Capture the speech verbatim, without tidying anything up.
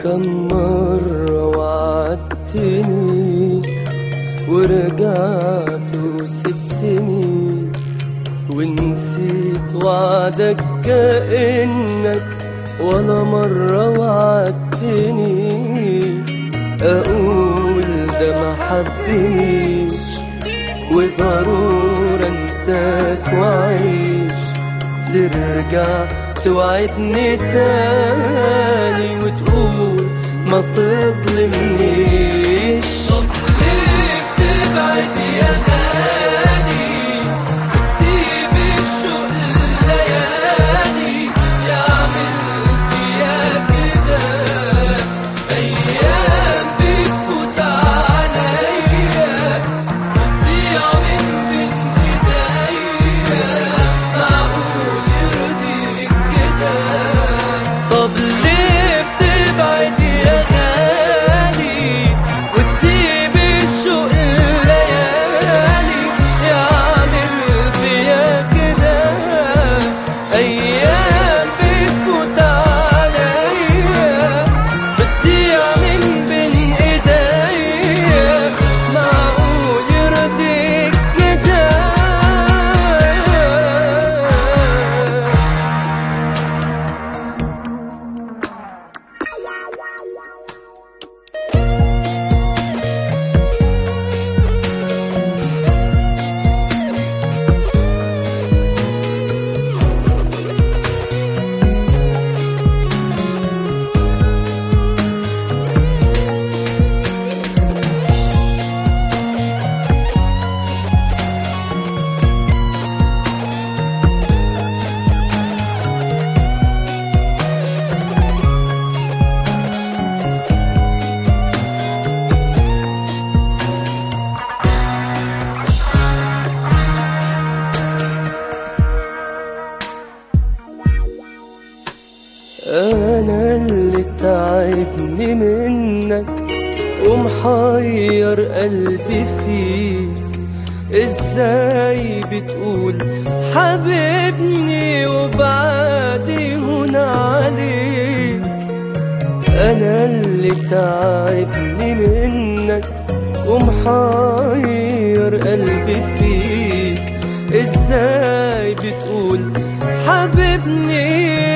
كم مرة وعدتني ورجعت وسبتني ونسيت وعدك كأنك ولا مرة وعدتني. أقول ده ما حبنيش وضروري انساك وعيش، ترجع توعدني تاني وتقول ما تظلمنيش. طب ليه بتبعد يا غالي وتسيب الشوق الليالي يعمل فيا كده؟ أيام بتفوت عليا بتضيع من بين إيديا، معقول يرضيك كده؟ طب ليه بتبعد يا غالي وتسيب الشوق الليالي يعمل فيا كده؟ أيام بتفوت عليا بتضيع من بين إيديا، معقول يرضيك كده؟ أنا اللي تعبني منك ومحير قلبي فيك، إزاي بتقول حبيبني وبعدي هون عليك؟ أنا اللي تعبني منك ومحير قلبي فيك، إزاي بتقول حبيبني